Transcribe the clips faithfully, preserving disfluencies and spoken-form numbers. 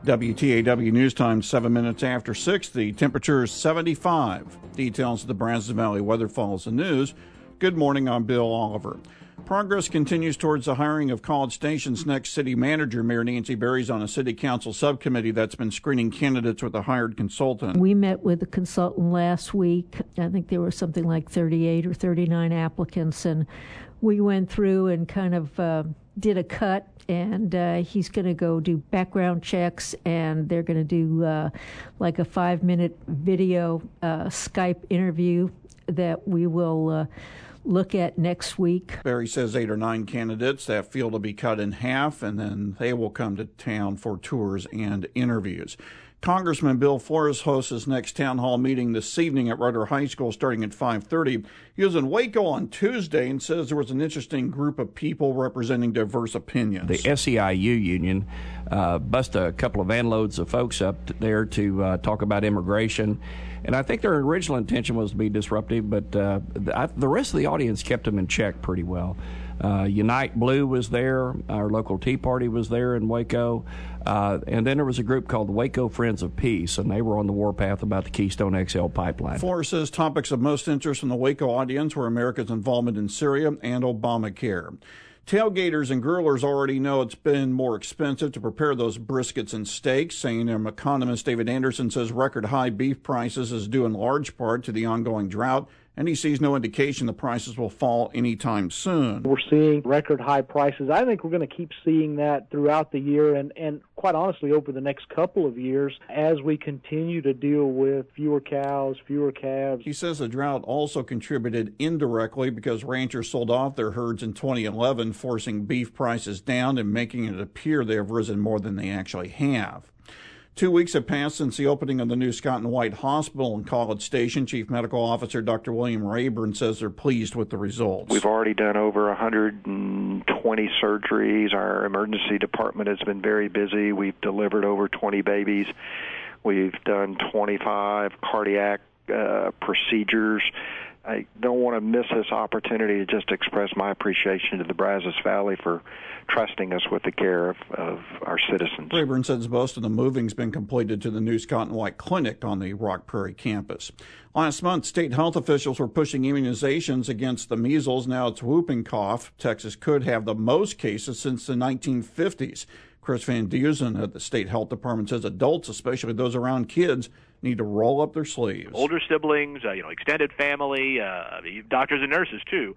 W T A W News Time, seven minutes after six. The temperature is seventy-five. Details of the Brazos Valley weather follows the news. Good morning, I'm Bill Oliver. Progress continues towards the hiring of College Station's next city manager. Mayor Nancy Berry's on a city council subcommittee that's been screening candidates with a hired consultant. We met with the consultant last week. I think there were something like thirty-eight or thirty-nine applicants, and we went through and kind of uh, did a cut, and uh, he's going to go do background checks, and they're going to do uh, like a five-minute video uh, Skype interview that we will uh, look at next week. Berry says eight or nine candidates. That field will be cut in half, and then they will come to town for tours and interviews. Congressman Bill Flores hosts his next town hall meeting this evening at Rudder High School starting at five thirty. He was in Waco on Tuesday and says there was an interesting group of people representing diverse opinions. The S E I U union uh, bust a couple of van loads of folks up there to uh, talk about immigration. And I think their original intention was to be disruptive, but uh, the, the rest of the audience kept them in check pretty well. Uh, Unite Blue was there. Our local Tea Party was there in Waco. Uh, and then there was a group called the Waco Friends of Peace, and they were on the warpath about the Keystone X L pipeline. Flores says topics of most interest from the Waco audience were America's involvement in Syria and Obamacare. Tailgaters and grillers already know it's been more expensive to prepare those briskets and steaks. A and M economist David Anderson says record high beef prices is due in large part to the ongoing drought, and he sees no indication the prices will fall anytime soon. We're seeing record high prices. I think we're going to keep seeing that throughout the year and, and quite honestly over the next couple of years as we continue to deal with fewer cows, fewer calves. He says the drought also contributed indirectly because ranchers sold off their herds in twenty eleven, forcing beef prices down and making it appear they have risen more than they actually have. Two weeks have passed since the opening of the new Scott and White Hospital in College Station. Chief Medical Officer Doctor William Rayburn says they're pleased with the results. We've already done over one hundred twenty surgeries. Our emergency department has been very busy. We've delivered over twenty babies. We've done twenty-five cardiac uh, procedures. I don't want to miss this opportunity to just express my appreciation to the Brazos Valley for trusting us with the care of, of our citizens. Rayburn says most of the moving's been completed to the new Scott and White Clinic on the Rock Prairie campus. Last month, state health officials were pushing immunizations against the measles. Now it's whooping cough. Texas could have the most cases since the nineteen fifties. Chris Van Dusen at the state health department says adults, especially those around kids, need to roll up their sleeves. Older siblings, uh, you know, extended family, uh, doctors and nurses, too.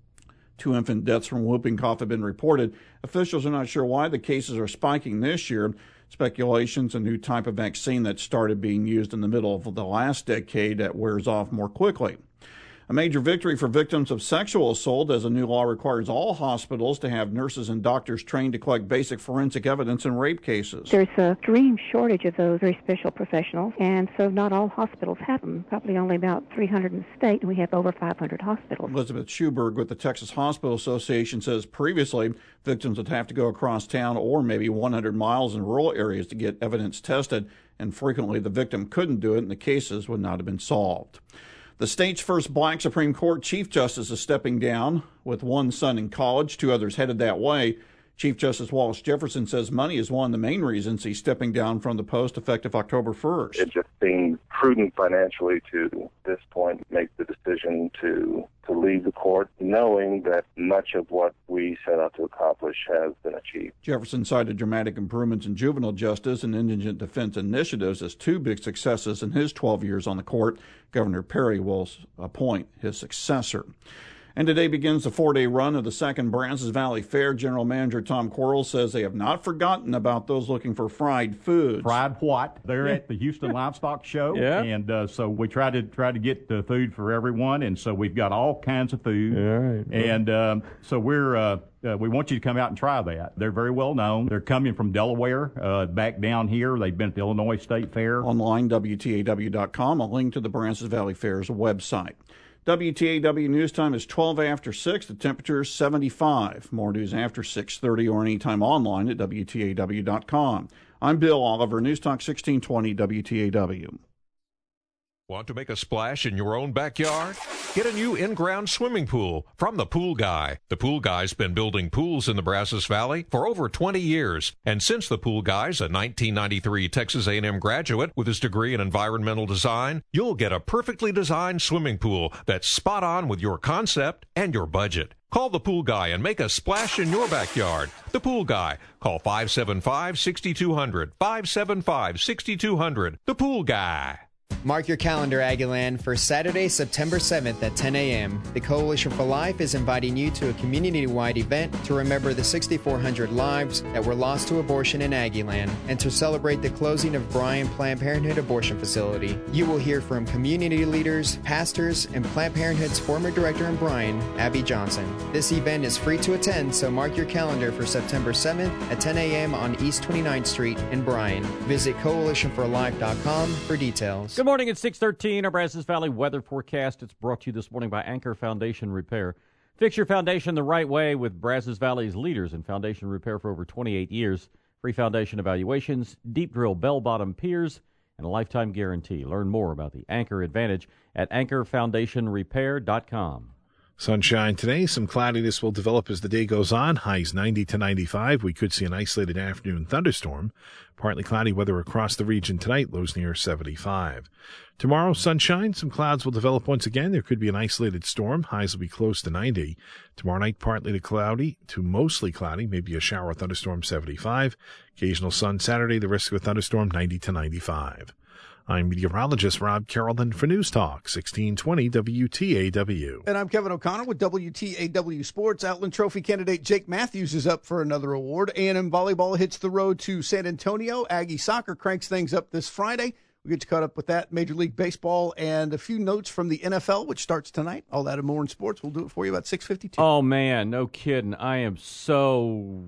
Two infant deaths from whooping cough have been reported. Officials are not sure why the cases are spiking this year. Speculation's a new type of vaccine that started being used in the middle of the last decade that wears off more quickly. A major victory for victims of sexual assault, as a new law requires all hospitals to have nurses and doctors trained to collect basic forensic evidence in rape cases. There's a extreme shortage of those very special professionals, and so not all hospitals have them. Probably only about three hundred in the state, and we have over five hundred hospitals. Elizabeth Schuberg with the Texas Hospital Association says previously victims would have to go across town or maybe one hundred miles in rural areas to get evidence tested, and frequently the victim couldn't do it and the cases would not have been solved. The state's first black Supreme Court Chief Justice is stepping down. With one son in college, two others headed that way. Chief Justice Wallace Jefferson says money is one of the main reasons he's stepping down from the post effective October first. It just seems prudent financially to, at this point, make the decision to to leave the court, knowing that much of what we set out to accomplish has been achieved. Jefferson cited dramatic improvements in juvenile justice and indigent defense initiatives as two big successes in his twelve years on the court. Governor Perry will appoint his successor. And today begins the four-day run of the second Brazos Valley Fair. General Manager Tom Quarles says they have not forgotten about those looking for fried foods. Fried what? They're at the Houston Livestock Show, yeah. and uh, so we try to try to get uh, food for everyone, and so we've got all kinds of food. All right. And um, so we're uh, uh, we want you to come out and try that. They're very well known. They're coming from Delaware uh, back down here. They've been at the Illinois State Fair. Online, W T A W dot com, a link to the Brazos Valley Fair's website. W T A W News Time is twelve after six. The temperature is seventy-five. More news after six thirty or anytime online at W T A W dot com. I'm Bill Oliver, News Talk sixteen twenty W T A W. Want to make a splash in your own backyard? Get a new in-ground swimming pool from The Pool Guy. The Pool Guy's been building pools in the Brazos Valley for over twenty years. And since The Pool Guy's a nineteen ninety-three Texas A and M graduate with his degree in environmental design, you'll get a perfectly designed swimming pool that's spot on with your concept and your budget. Call The Pool Guy and make a splash in your backyard. The Pool Guy. Call five seven five, six two zero zero, five seven five, six two zero zero. The Pool Guy. Mark your calendar, Aggieland, for Saturday, September seventh at ten a.m. The Coalition for Life is inviting you to a community-wide event to remember the six thousand four hundred lives that were lost to abortion in Aggieland and to celebrate the closing of Bryan Planned Parenthood Abortion Facility. You will hear from community leaders, pastors, and Planned Parenthood's former director in Bryan, Abby Johnson. This event is free to attend, so mark your calendar for September seventh at ten a.m. on East twenty-ninth Street in Bryan. Visit coalition for life dot com for details. Good morning, it's six thirteen, our Brazos Valley weather forecast. It's brought to you this morning by Anchor Foundation Repair. Fix your foundation the right way with Brazos Valley's leaders in foundation repair for over twenty-eight years. Free foundation evaluations, deep drill bell-bottom piers, and a lifetime guarantee. Learn more about the Anchor Advantage at anchor foundation repair dot com. Sunshine today. Some cloudiness will develop as the day goes on. Highs ninety to ninety-five. We could see an isolated afternoon thunderstorm. Partly cloudy weather across the region tonight. Lows near seventy-five. Tomorrow, sunshine. Some clouds will develop once again. There could be an isolated storm. Highs will be close to ninety. Tomorrow night, partly to cloudy to mostly cloudy. Maybe a shower or thunderstorm, seventy-five. Occasional sun Saturday. The risk of a thunderstorm, ninety to ninety-five. I'm meteorologist Rob Carrollton for News Talk, sixteen twenty W T A W. And I'm Kevin O'Connor with W T A W Sports. Outland Trophy candidate Jake Matthews is up for another award. A and M Volleyball hits the road to San Antonio. Aggie Soccer cranks things up this Friday. We'll get you caught up with that. Major League Baseball and a few notes from the N F L, which starts tonight. All that and more in sports. We'll do it for you about six fifty-two. Oh, man, no kidding. I am so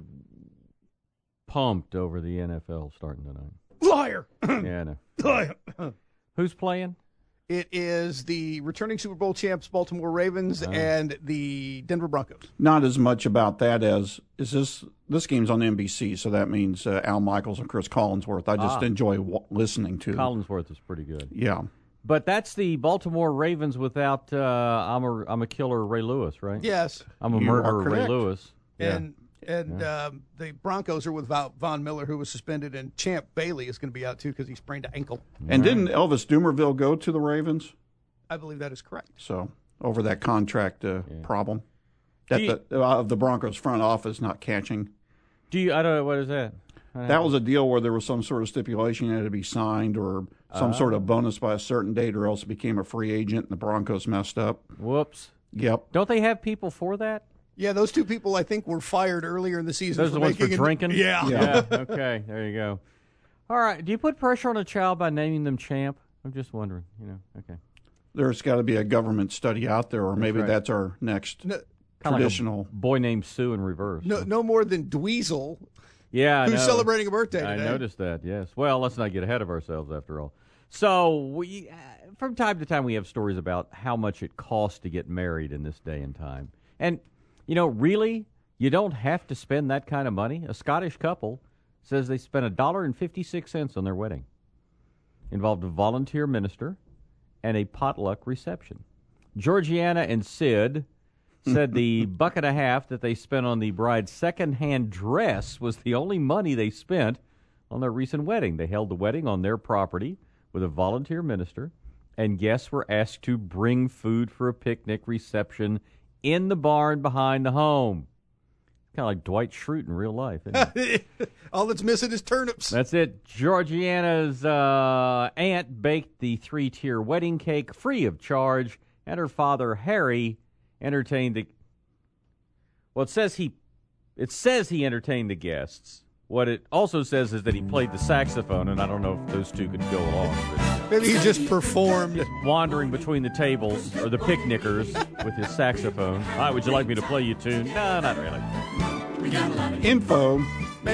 pumped over the N F L starting tonight. Liar! Yeah, I know. Liar! Who's playing? It is the returning Super Bowl champs, Baltimore Ravens, oh. and the Denver Broncos. Not as much about that as is this. This game's on N B C, so that means uh, Al Michaels and Chris Collinsworth. I just ah. enjoy w- listening to Collinsworth is pretty good. Yeah, but that's the Baltimore Ravens without uh, I'm a I'm a killer Ray Lewis, right? Yes, I'm a you murderer Ray Lewis. And yeah. and yeah. Um, the Broncos are with Von Miller, who was suspended, and Champ Bailey is going to be out too because he sprained an ankle. And right. didn't Elvis Dumervil go to the Ravens? I believe that is correct. So over that contract uh, yeah. problem that you, the uh, the Broncos front office not catching. Do you? I don't know what is that. That was a deal where there was some sort of stipulation it had to be signed or some uh, sort of bonus by a certain date, or else it became a free agent, and the Broncos messed up. Whoops. Yep. Don't they have people for that? Yeah, those two people I think were fired earlier in the season. Those are the ones for drinking? Yeah. yeah. Okay, there you go. All right. Do you put pressure on a child by naming them Champ? I'm just wondering. You know. Okay. There's got to be a government study out there, or maybe that's, right. that's our next no, traditional. Like a boy named Sue in reverse. No, no more than Dweezil. Yeah, who's celebrating a birthday today. I noticed that, yes. Well, let's not get ahead of ourselves after all. So, we, uh, from time to time, we have stories about how much it costs to get married in this day and time. And, you know, really, you don't have to spend that kind of money. A Scottish couple says they spent one dollar and fifty-six cents on their wedding. Involved a volunteer minister and a potluck reception. Georgiana and Sid said the buck and a half that they spent on the bride's second-hand dress was the only money they spent on their recent wedding. They held the wedding on their property with a volunteer minister, and guests were asked to bring food for a picnic reception in the barn behind the home. Kind of like Dwight Schrute in real life, isn't it? All that's missing is turnips. That's it. Georgiana's uh, aunt baked the three-tier wedding cake free of charge, and her father, Harry, entertained the. Well, it says he, it says he entertained the guests. What it also says is that he played the saxophone, and I don't know if those two could go along. But maybe he just performed, just wandering between the tables or the picnickers with his saxophone. All right, would you like me to play you a tune? No, not really. We got a lot of info.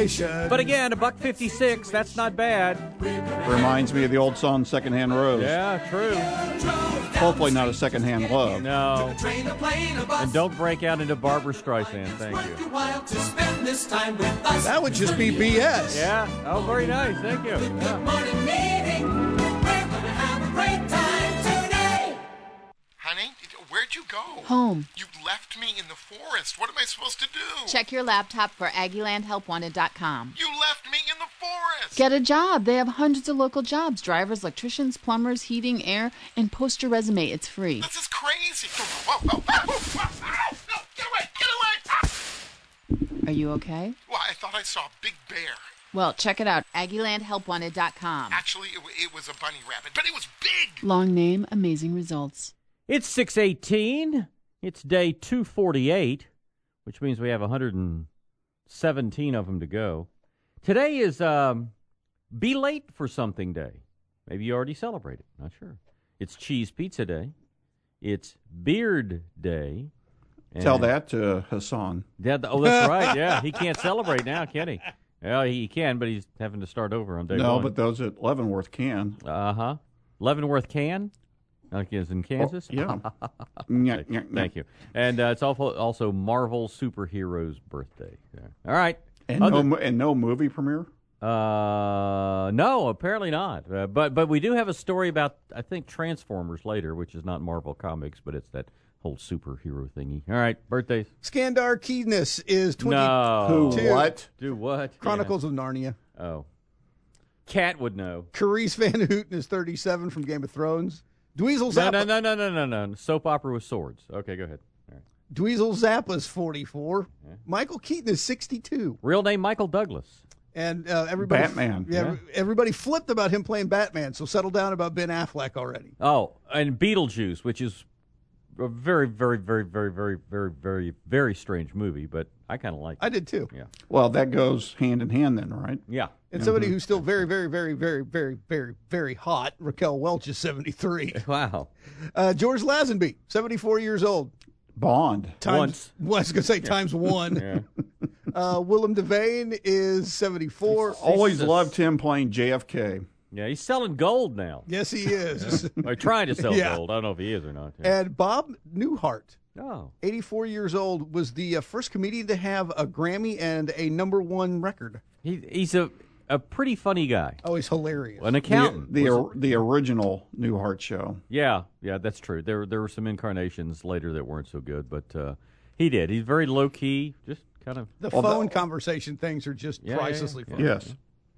But again, a buck fifty-six. That's not bad. Reminds me of the old song "Secondhand Rose." Yeah, true. Hopefully not a secondhand love. No. And don't break out into Barbra Streisand. Thank you. That would just be B S. Yeah. Oh, very nice. Thank you. Yeah. you go? Home. You left me in the forest. What am I supposed to do? Check your laptop for Aggieland Help Wanted dot com. You left me in the forest. Get a job. They have hundreds of local jobs. Drivers, electricians, plumbers, heating, air, and post your resume. It's free. This is crazy. Whoa, whoa, whoa, whoa. No, get away, get away. Are you okay? Well, I thought I saw a big bear. Well, check it out. Aggieland Help Wanted dot com. Actually, it, it was a bunny rabbit, but it was big. Long name, amazing results. It's six eighteen. It's day two forty-eight, which means we have one hundred seventeen of them to go. Today is um, Be Late for Something Day. Maybe you already celebrate it. Not sure. It's Cheese Pizza Day. It's Beard Day. And Tell that to Hassan. Yeah, oh, that's right. Yeah, he can't celebrate now, can he? Well, he can, but he's having to start over on day no, one. but those at Leavenworth can. Uh-huh. Leavenworth can? Like is in Kansas? Oh, yeah. Thank, Thank you. And uh, it's also, also Marvel Superhero's birthday. Yeah. All right. And Other, no, and no movie premiere? Uh, no, apparently not. Uh, but but we do have a story about, I think, Transformers later, which is not Marvel Comics, but it's that whole superhero thingy. All right, birthdays. Skandar Keedness is twenty-two. No. Who, what? Do what? Chronicles yeah. of Narnia. Oh. Cat would know. Carice Van Houten is thirty-seven from Game of Thrones. Dweezil No, Zappa. no, no, no, no, no, no. Soap opera with swords. Okay, go ahead. All right. Dweezil Zappa's forty-four. Yeah. Michael Keaton is sixty-two. Real name Michael Douglas. And uh, everybody, Batman. Yeah, Yeah. everybody flipped about him playing Batman, so settle down about Ben Affleck already. Oh, and Beetlejuice, which is a very, very, very, very, very, very, very, very strange movie, but I kind of like it. I did too. Yeah. Well, that goes hand in hand then, right? Yeah. And somebody who's still very, very, very, very, very, very, very hot, Raquel Welch is seventy-three. Wow. Uh, George Lazenby, seventy-four years old. Bond. Times, Once. Well, I was going to say times one. Yeah. Uh, Willem Devane is seventy-four. Always loved him playing J F K. Yeah, he's selling gold now. Yes, he is. Or trying to sell Yeah. gold. I don't know if he is or not. Yeah. And Bob Newhart, Oh. eighty-four years old, was the uh, first comedian to have a Grammy and a number one record. He, he's a, a pretty funny guy. Oh, he's hilarious. An accountant. The Was- the, the original Newhart show. Yeah, yeah, that's true. There there were some incarnations later that weren't so good, but uh, he did. He's very low key, just kind of. The Well, phone that- conversation things are just Yeah, yeah, pricelessly yeah. funny. Yes.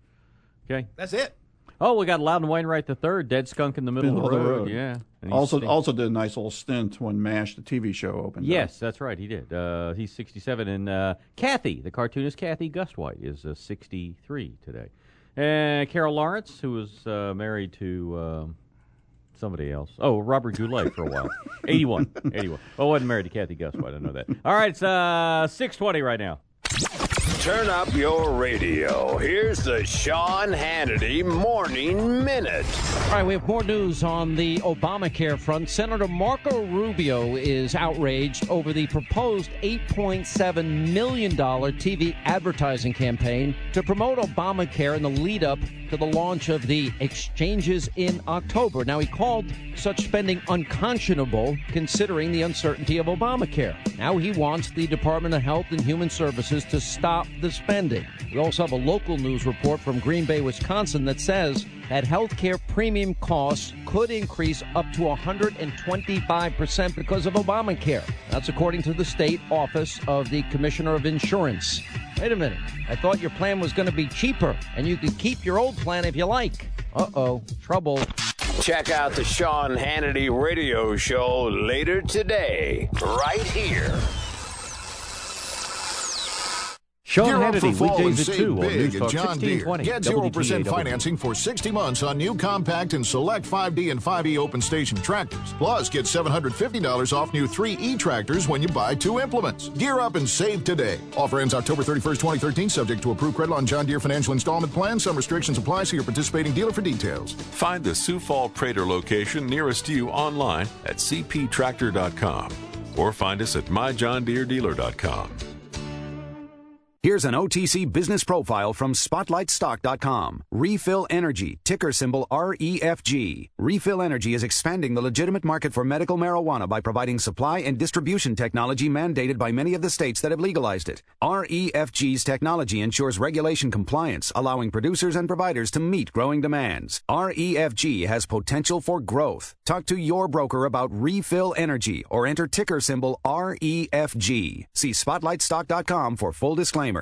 Okay. That's it. Oh, we got Loudon Wainwright the third, dead skunk in the middle, Middle of the of the road. road. Yeah. And he's Also, stink- also did a nice little stint when MASH, the T V show, opened. Yes, up. that's right. He did. Uh, he's sixty-seven, and uh, Kathy, the cartoonist Kathy Gustwhite, is uh, sixty-three today. And Carol Lawrence, who was uh, married to um, somebody else. Oh, Robert Goulet for a while. eighty-one. eighty-one. Well, wasn't married to Kathy Gustwhite. I know that. All right, it's uh, six twenty right now. Turn up your radio. Here's the Sean Hannity Morning Minute. All right, we have more news on the Obamacare front. Senator Marco Rubio is outraged over the proposed eight point seven million dollars T V advertising campaign to promote Obamacare in the lead up to the launch of the exchanges in October. Now, he called such spending unconscionable considering the uncertainty of Obamacare. Now he wants the Department of Health and Human Services to stop the spending. We also have a local news report from Green Bay, Wisconsin that says that health care premium costs could increase up to one hundred twenty-five percent because of Obamacare. That's according to the state office of the Commissioner of Insurance. Wait a minute. I thought your plan was going to be cheaper, and you could keep your old plan if you like. Uh-oh. Trouble. Check out the Sean Hannity Radio Show later today, right here. Sean Gear up for Hannity, fall and weekdays at save two on big News at Talk John Deere. sixteen twenty. Get zero percent W T A W. financing for sixty months on new compact and select five D and five E open station tractors. Plus, get seven hundred fifty dollars off new three E tractors when you buy two implements. Gear up and save today. Offer ends October thirty-first, twenty thirteen, subject to approved credit on John Deere financial installment plan. Some restrictions apply. See your participating dealer for details. Find the Sioux Falls Prater location nearest you online at c p tractor dot com or find us at my john deere dealer dot com. Here's an O T C business profile from Spotlight Stock dot com. Refill Energy, ticker symbol R E F G. Refill Energy is expanding the legitimate market for medical marijuana by providing supply and distribution technology mandated by many of the states that have legalized it. R E F G's technology ensures regulation compliance, allowing producers and providers to meet growing demands. R E F G has potential for growth. Talk to your broker about Refill Energy or enter ticker symbol R E F G. See Spotlight Stock dot com for full disclaimer.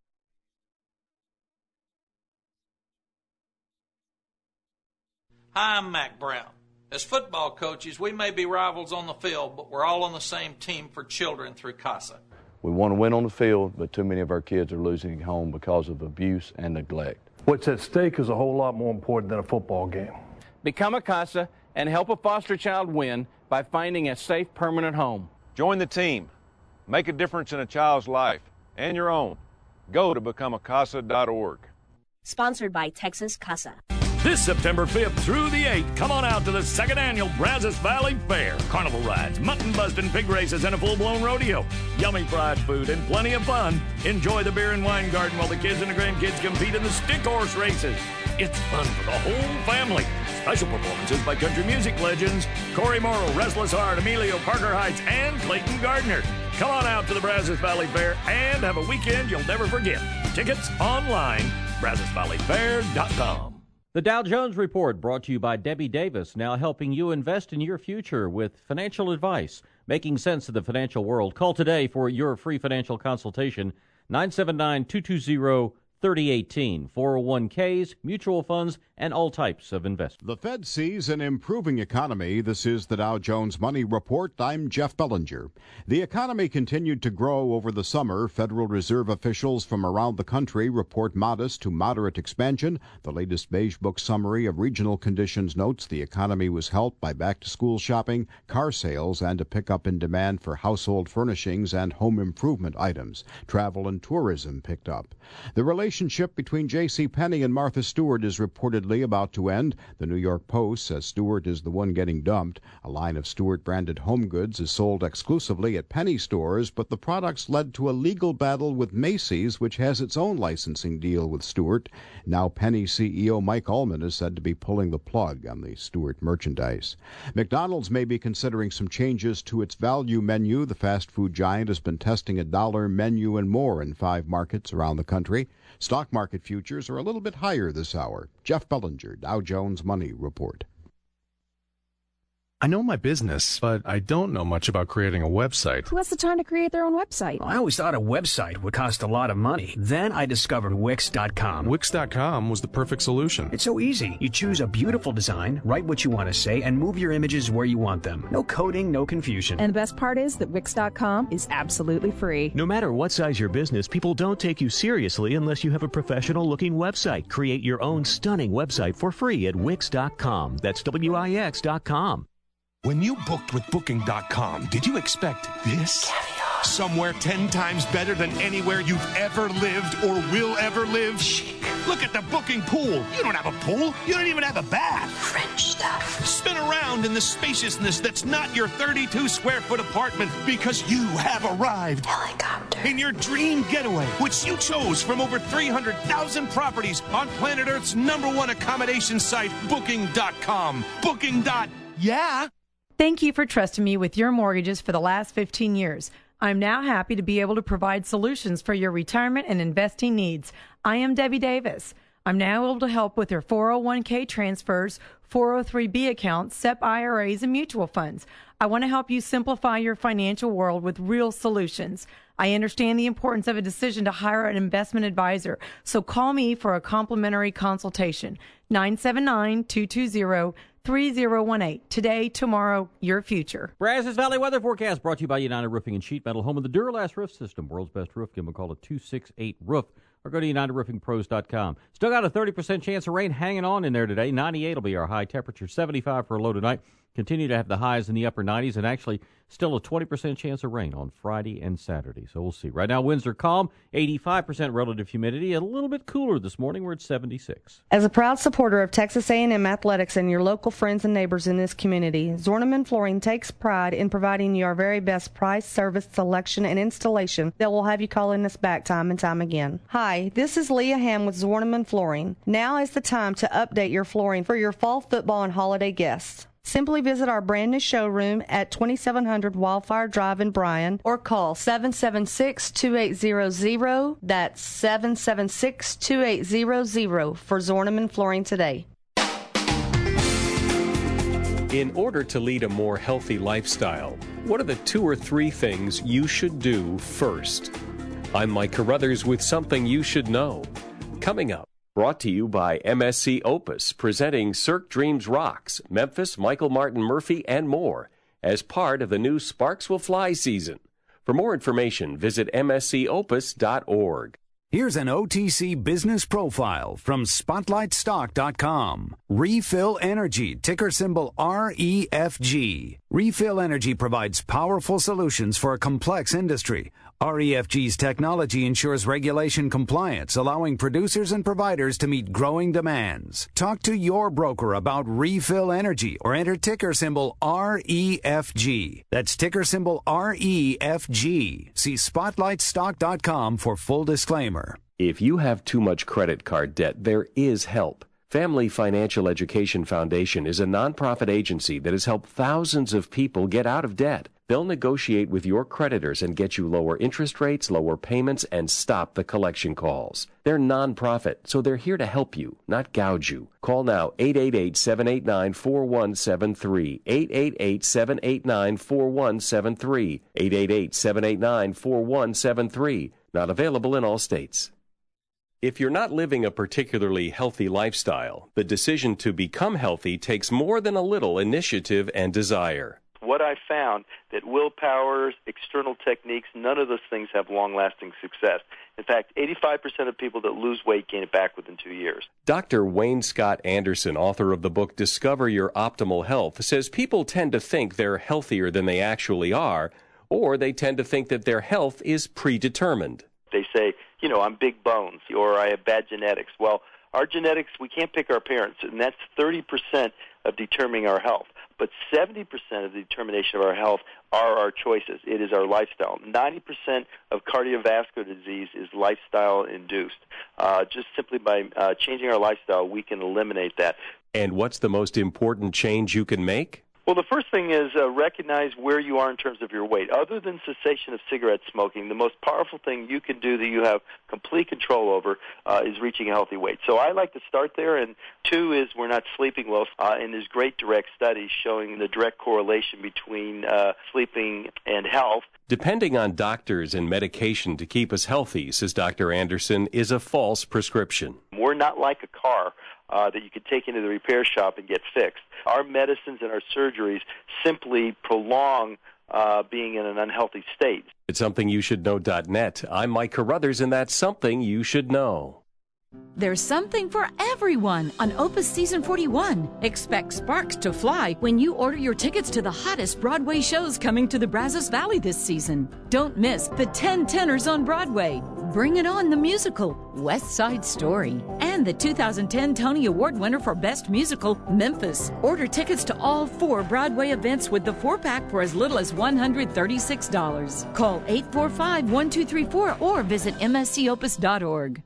Hi, I'm Mac Brown. As football coaches, we may be rivals on the field, but we're all on the same team for children through CASA. We want to win on the field, but too many of our kids are losing at home because of abuse and neglect. What's at stake is a whole lot more important than a football game. Become a CASA and help a foster child win by finding a safe, permanent home. Join the team. Make a difference in a child's life and your own. Go to become a casa dot org. Sponsored by Texas CASA. This September fifth through the eighth, come on out to the second annual Brazos Valley Fair. Carnival rides, mutton busting, pig races, and a full-blown rodeo. Yummy fried food and plenty of fun. Enjoy the beer and wine garden while the kids and the grandkids compete in the stick horse races. It's fun for the whole family. Special performances by country music legends Corey Morrow, Restless Heart, Emilio, Parker Heights, and Clayton Gardner. Come on out to the Brazos Valley Fair and have a weekend you'll never forget. Tickets online, brazos valley fair dot com. The Dow Jones Report brought to you by Debbie Davis, now helping you invest in your future with financial advice, making sense of the financial world. Call today for your free financial consultation, nine seven nine, two two zero, three zero one eight, four oh one k's, mutual funds, and all types of investment. The Fed sees an improving economy. This is the Dow Jones Money Report. I'm Jeff Bellinger. The economy continued to grow over the summer. Federal Reserve officials from around the country report modest to moderate expansion. The latest Beige Book summary of regional conditions notes the economy was helped by back-to-school shopping, car sales, and a pickup in demand for household furnishings and home improvement items. Travel and tourism picked up. The relationship between J C. Penney and Martha Stewart is reportedly about to end. The New York Post says Stewart is the one getting dumped. A line of Stewart-branded home goods is sold exclusively at Penney stores, but the products led to a legal battle with Macy's, which has its own licensing deal with Stewart. Now Penney C E O Mike Ullman is said to be pulling the plug on the Stewart merchandise. McDonald's may be considering some changes to its value menu. The fast food giant has been testing a dollar menu and more in five markets around the country. Stock market futures are a little bit higher this hour. Jeff Bellinger, Dow Jones Money Report. I know my business, but I don't know much about creating a website. Who has the time to create their own website? I always thought a website would cost a lot of money. Then I discovered Wix dot com. Wix dot com was the perfect solution. It's so easy. You choose a beautiful design, write what you want to say, and move your images where you want them. No coding, no confusion. And the best part is that Wix dot com is absolutely free. No matter what size your business, people don't take you seriously unless you have a professional-looking website. Create your own stunning website for free at Wix dot com. That's W I X dot com. When you booked with Booking dot com, did you expect this? Caviar. Somewhere ten times better than anywhere you've ever lived or will ever live? Chic. Look at the booking pool. You don't have a pool. You don't even have a bath. French stuff. Spin around in the spaciousness that's not your thirty-two square foot apartment because you have arrived. Helicopter. In your dream getaway, which you chose from over three hundred thousand properties on planet Earth's number one accommodation site, Booking dot com. Booking. Yeah. Thank you for trusting me with your mortgages for the last fifteen years. I'm now happy to be able to provide solutions for your retirement and investing needs. I am Debbie Davis. I'm now able to help with your four oh one k transfers, four oh three b accounts, S E P I R As, and mutual funds. I want to help you simplify your financial world with real solutions. I understand the importance of a decision to hire an investment advisor, so call me for a complimentary consultation. nine seven nine, two two zero, three zero one eight. Today, tomorrow, your future. Brazos Valley Weather Forecast brought to you by United Roofing and Sheet Metal, home of the Duralast Roof System. World's best roof. Give them a call at two six eight roof or go to united roofing pros dot com. Still got a thirty percent chance of rain hanging on in there today. ninety-eight will be our high temperature. seventy-five for a low tonight. continue to have the highs in the upper nineties, and actually still a twenty percent chance of rain on Friday and Saturday. So we'll see. Right now, winds are calm, eighty-five percent relative humidity, a little bit cooler this morning. We're at seventy-six. As a proud supporter of Texas A and M athletics and your local friends and neighbors in this community, Zorneman Flooring takes pride in providing you our very best price, service, selection, and installation that will have you calling us back time and time again. Hi, this is Leah Ham with Zorneman Flooring. Now is the time to update your flooring for your fall football and holiday guests. Simply visit our brand new showroom at twenty-seven hundred Wildfire Drive in Bryan or call seven seven six, two eight zero zero. That's seven seven six, two eight zero zero for Zorneman Flooring today. In order to lead a more healthy lifestyle, what are the two or three things you should do first? I'm Mike Carruthers with something you should know. Coming up. Brought to you by M S C Opus, presenting Cirque Dreams Rocks, Memphis, Michael Martin Murphey, and more, as part of the new Sparks Will Fly season. For more information, visit M S C opus dot org. Here's an O T C business profile from Spotlight Stock dot com. Refill Energy, ticker symbol R E F G. Refill Energy provides powerful solutions for a complex industry. R E F G's technology ensures regulation compliance, allowing producers and providers to meet growing demands. Talk to your broker about Refill Energy or enter ticker symbol R E F G. That's ticker symbol R E F G. See Spotlight Stock dot com for full disclaimer. If you have too much credit card debt, there is help. Family Financial Education Foundation is a nonprofit agency that has helped thousands of people get out of debt. They'll negotiate with your creditors and get you lower interest rates, lower payments, and stop the collection calls. They're nonprofit, so they're here to help you, not gouge you. Call now, eight eight eight, seven eight nine, four one seven three, eight eight eight, seven eight nine, four one seven three, eight eight eight, seven eight nine, four one seven three. Not available in all states. If you're not living a particularly healthy lifestyle, the decision to become healthy takes more than a little initiative and desire. What I found that willpower, external techniques, none of those things have long-lasting success. In fact, eighty-five percent of people that lose weight gain it back within two years. Doctor Wayne Scott Anderson, author of the book Discover Your Optimal Health, says people tend to think they're healthier than they actually are, or they tend to think that their health is predetermined. They say, you know, I'm big bones, or I have bad genetics. Well, our genetics, we can't pick our parents, and that's thirty percent of determining our health. But seventy percent of the determination of our health are our choices. It is our lifestyle. ninety percent of cardiovascular disease is lifestyle-induced. Uh, just simply by uh, changing our lifestyle, we can eliminate that. And what's the most important change you can make? Well, the first thing is uh, recognize where you are in terms of your weight. Other than cessation of cigarette smoking, the most powerful thing you can do that you have complete control over uh, is reaching a healthy weight. So I like to start there. And two is we're not sleeping well. Uh, and there's great direct studies showing the direct correlation between uh, sleeping and health. Depending on doctors and medication to keep us healthy, says Doctor Anderson, is a false prescription. We're not like a car uh, that you could take into the repair shop and get fixed. Our medicines and our surgeries simply prolong uh, being in an unhealthy state. It's something you should know dot net. I'm Mike Carruthers, and that's something you should know. There's something for everyone on Opus Season forty-one. Expect sparks to fly when you order your tickets to the hottest Broadway shows coming to the Brazos Valley this season. Don't miss the ten tenors on Broadway, Bring It On the Musical, West Side Story, and the two thousand ten Tony Award winner for Best Musical, Memphis. Order tickets to all four Broadway events with the four-pack for as little as one hundred thirty-six dollars. Call eight four five, one two three four or visit M S C opus dot org.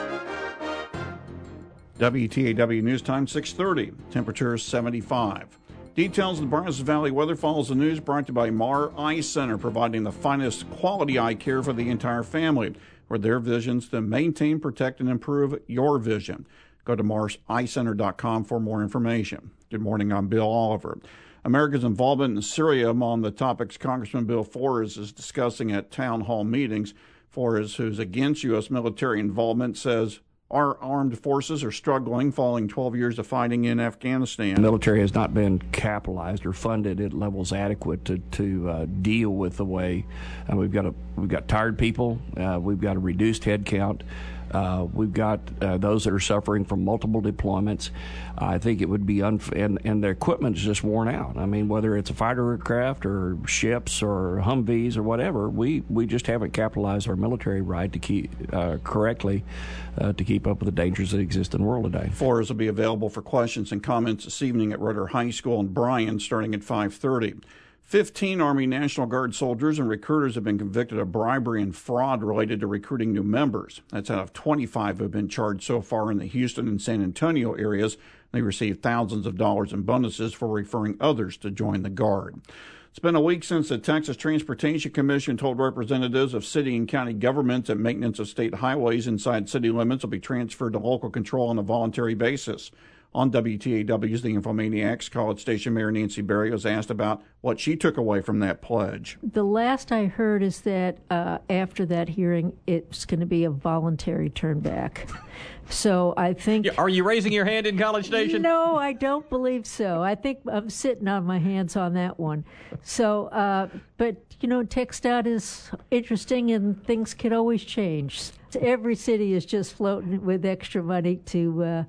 W T A W News Time, six thirty. Temperature seventy-five. Details of the Brazos Valley weather follows the news brought to you by Mar Eye Center, providing the finest quality eye care for the entire family, with their visions to maintain, protect, and improve your vision. Go to mars eye center dot com for more information. Good morning, I'm Bill Oliver. America's involvement in Syria among the topics Congressman Bill Flores is discussing at town hall meetings. Flores, who's against U S military involvement, says our armed forces are struggling following twelve years of fighting in Afghanistan. The military has not been capitalized or funded at levels adequate to, to uh, deal with the way uh, we've got a, we've got tired people, uh, we've got a reduced head count. Uh, we've got uh, those that are suffering from multiple deployments. I think it would be unf- and and their equipment is just worn out. I mean, whether it's a fighter aircraft or ships or Humvees or whatever, we, we just haven't capitalized our military right to keep uh, correctly uh, to keep up with the dangers that exist in the world today. Floors will be available for questions and comments this evening at Ritter High School in Bryan, starting at five thirty. Fifteen Army National Guard soldiers and recruiters have been convicted of bribery and fraud related to recruiting new members. That's out of twenty-five who have been charged so far in the Houston and San Antonio areas. They received thousands of dollars in bonuses for referring others to join the Guard. It's been a week since the Texas Transportation Commission told representatives of city and county governments that maintenance of state highways inside city limits will be transferred to local control on a voluntary basis. On W T A W's The Infomaniacs, College Station Mayor Nancy Berry was asked about what she took away from that pledge. The last I heard is that uh, after that hearing, it's going to be a voluntary turn back. So I think... Are you raising your hand in College Station? No, I don't believe so. I think I'm sitting on my hands on that one. So, uh, but, you know, TxDOT is interesting and things can always change. Every city is just floating with extra money to... Uh,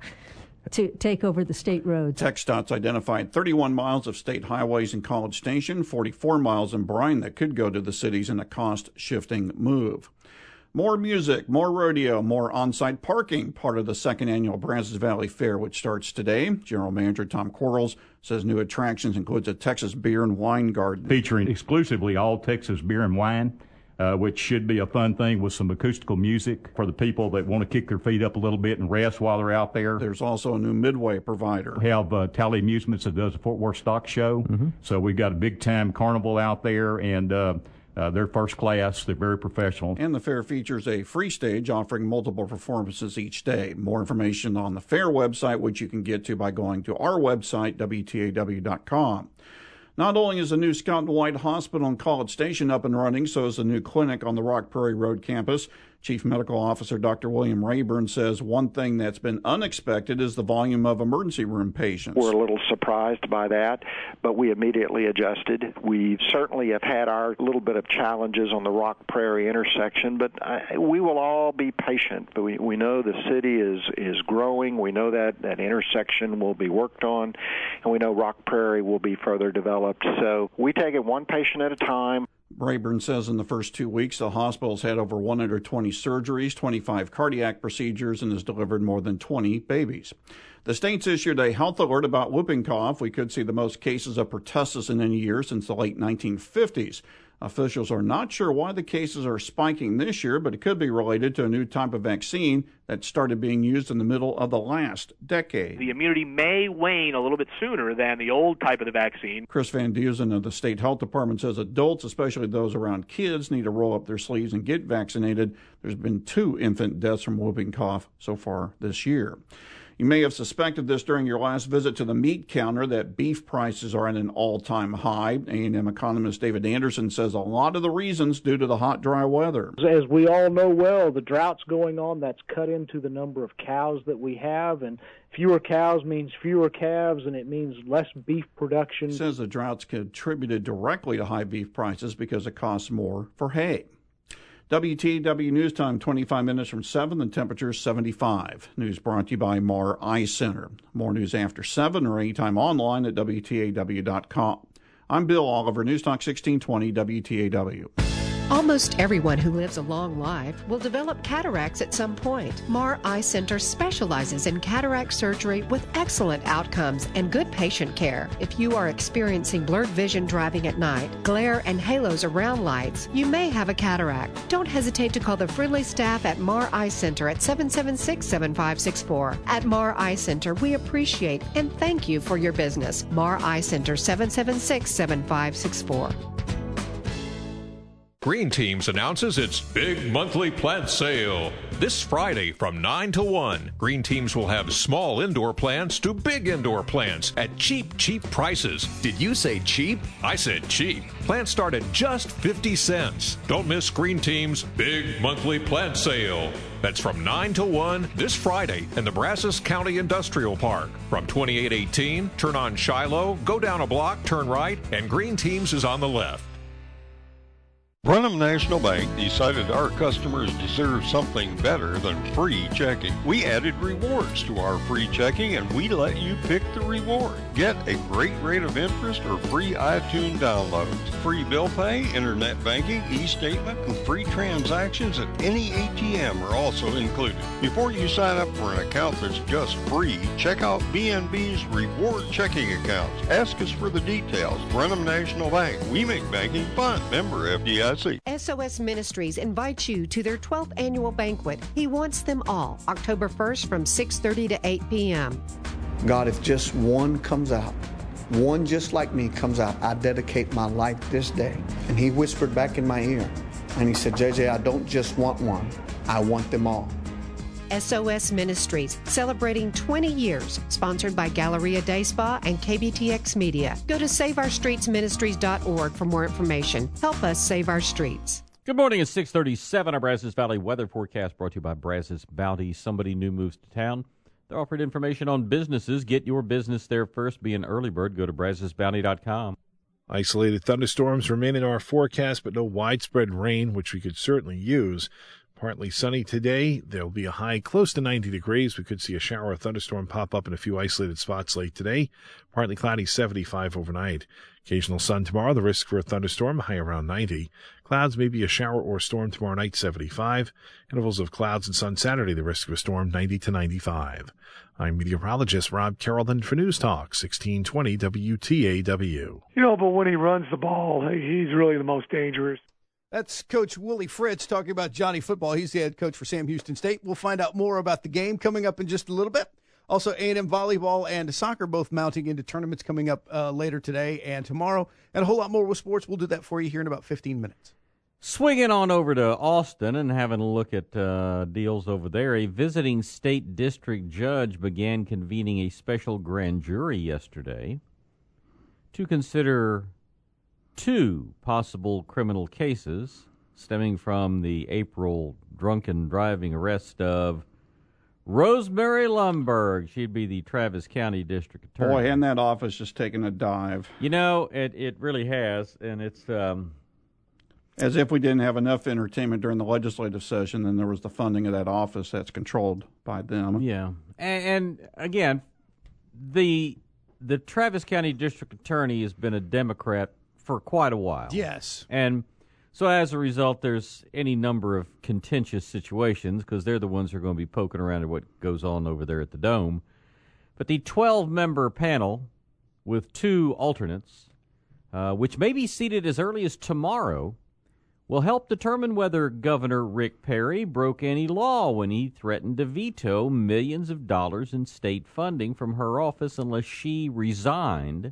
to take over the state roads. TxDOT's identified thirty-one miles of state highways in College Station, forty-four miles in Bryan that could go to the cities in a cost-shifting move. More music, more rodeo, more on-site parking, part of the second annual Brazos Valley Fair, which starts today. General Manager Tom Quarles says new attractions includes a Texas beer and wine garden. Featuring exclusively all Texas beer and wine. Uh, which should be a fun thing with some acoustical music for the people that want to kick their feet up a little bit and rest while they're out there. There's also a new Midway provider. We have uh, Tally Amusements that does a Fort Worth Stock Show. Mm-hmm. So we've got a big-time carnival out there, and uh, uh, they're first class. They're very professional. And the fair features a free stage offering multiple performances each day. More information on the fair website, which you can get to by going to our website, W T A W dot com. Not only is the new Scott and White Hospital in College Station up and running, so is the new clinic on the Rock Prairie Road campus. Chief Medical Officer Doctor William Rayburn says one thing that's been unexpected is the volume of emergency room patients. We're a little surprised by that, but we immediately adjusted. We certainly have had our little bit of challenges on the Rock Prairie intersection, but I, we will all be patient. But we, we know the city is, is growing. We know that that intersection will be worked on, and we know Rock Prairie will be further developed. So we take it one patient at a time. Rayburn says in the first two weeks, the hospital's had over one hundred twenty surgeries, twenty-five cardiac procedures, and has delivered more than twenty babies. The state's issued a health alert about whooping cough. We could see the most cases of pertussis in any year since the late nineteen fifties. Officials are not sure why the cases are spiking this year, but it could be related to a new type of vaccine that started being used in the middle of the last decade. The immunity may wane a little bit sooner than the old type of the vaccine. Chris Van Dusen of the State Health Department says adults, especially those around kids, need to roll up their sleeves and get vaccinated. There's been two infant deaths from whooping cough so far this year. You may have suspected this during your last visit to the meat counter that beef prices are at an all-time high. A and M economist David Anderson says a lot of the reasons due to the hot, dry weather. As we all know well, the drought's going on. That's cut into the number of cows that we have, and fewer cows means fewer calves, and it means less beef production. Says the drought's contributed directly to high beef prices because it costs more for hay. W T A W News Time, twenty-five minutes from seven, the temperature is seventy-five. News brought to you by Mar Eye Center. More news after seven or anytime online at W T A W dot com. I'm Bill Oliver, News Talk sixteen twenty W T A W. Almost everyone who lives a long life will develop cataracts at some point. Mar Eye Center specializes in cataract surgery with excellent outcomes and good patient care. If you are experiencing blurred vision driving at night, glare and halos around lights, you may have a cataract. Don't hesitate to call the friendly staff at Mar Eye Center at seven seven six, seven five six four. At Mar Eye Center, we appreciate and thank you for your business. Mar Eye Center, seven seven six, seven five six four. Green Teams announces its big monthly plant sale. This Friday from nine to one, Green Teams will have small indoor plants to big indoor plants at cheap, cheap prices. Did you say cheap? I said cheap. Plants start at just fifty cents. Don't miss Green Teams' big monthly plant sale. That's from nine to one this Friday in the Brazos County Industrial Park. From twenty-eight eighteen, turn on Shiloh, go down a block, turn right, and Green Teams is on the left. Brenham National Bank decided our customers deserve something better than free checking. We added rewards to our free checking, and we let you pick the reward. Get a great rate of interest or free iTunes downloads. Free bill pay, internet banking, e-statement, and free transactions at any A T M are also included. Before you sign up for an account that's just free, check out B N B's reward checking accounts. Ask us for the details. Brenham National Bank. We make banking fun. Member F D I C. S O S Ministries invites you to their twelfth annual banquet. He wants them all, October first from six thirty to eight p.m. God, if just one comes out, one just like me comes out, I dedicate my life this day. And he whispered back in my ear, and he said, J J, I don't just want one, I want them all. S O S Ministries, celebrating twenty years, sponsored by Galleria Day Spa and K B T X Media. Go to save our streets ministries dot org for more information. Help us save our streets. Good morning. It's six thirty-seven. Our Brazos Valley weather forecast brought to you by Brazos Bounty. Somebody new moves to town. They're offered information on businesses. Get your business there first. Be an early bird. Go to brazos bounty dot com. Isolated thunderstorms remain in our forecast, but no widespread rain, which we could certainly use. Partly sunny today. There'll be a high close to ninety degrees. We could see a shower or thunderstorm pop up in a few isolated spots late today. Partly cloudy, seventy-five overnight. Occasional sun tomorrow. The risk for a thunderstorm, high around ninety. Clouds, maybe a shower or storm tomorrow night, seventy-five. Intervals of clouds and sun Saturday. The risk of a storm, ninety to ninety-five. I'm meteorologist Rob Carrollton for News Talk, sixteen twenty W T A W. You know, but when he runs the ball, he's really the most dangerous. That's Coach Willie Fritz talking about Johnny Football. He's the head coach for Sam Houston State. We'll find out more about the game coming up in just a little bit. Also, A and M volleyball and soccer both mounting into tournaments coming up uh, later today and tomorrow. And a whole lot more with sports. We'll do that for you here in about fifteen minutes. Swinging on over to Austin and having a look at uh, deals over there, a visiting state district judge began convening a special grand jury yesterday to consider two possible criminal cases stemming from the April drunken driving arrest of Rosemary Lumberg. She'd be the Travis County District Attorney. Boy, and that office just taking a dive. You know, it, it really has, and it's... Um, As if we didn't have enough entertainment during the legislative session, then there was the funding of that office that's controlled by them. Yeah. And, and again, the the Travis County District Attorney has been a Democrat for quite a while. Yes. And so as a result, there's any number of contentious situations because they're the ones who are going to be poking around at what goes on over there at the Dome. But the twelve-member panel with two alternates, uh, which may be seated as early as tomorrow, will help determine whether Governor Rick Perry broke any law when he threatened to veto millions of dollars in state funding from her office unless she resigned.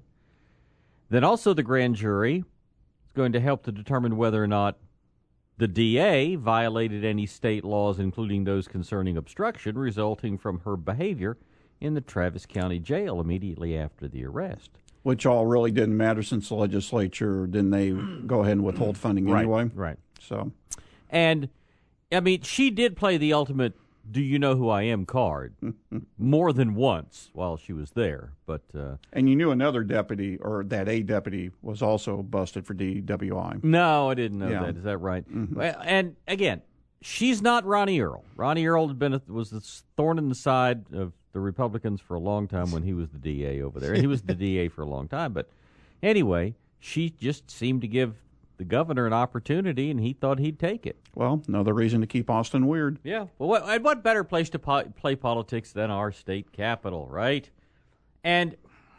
Then also the grand jury is going to help to determine whether or not the D A violated any state laws, including those concerning obstruction, resulting from her behavior in the Travis County Jail immediately after the arrest. Which all really didn't matter since the legislature, didn't they go ahead and withhold funding anyway? Right, right. So, and, I mean, she did play the ultimate do you know who I am card more than once while she was there. But uh, and you knew another deputy, or that a deputy, was also busted for D W I. No, I didn't know yeah. that. Is that right? Mm-hmm. And, again, she's not Ronnie Earl. Ronnie Earl had been a, was the thorn in the side of the Republicans for a long time when he was the D A over there. And he was the D A for a long time. But anyway, she just seemed to give the governor an opportunity, and he thought he'd take it. Well, another reason to keep Austin weird. Yeah. Well, what, and what better place to po- play politics than our state capital, right? And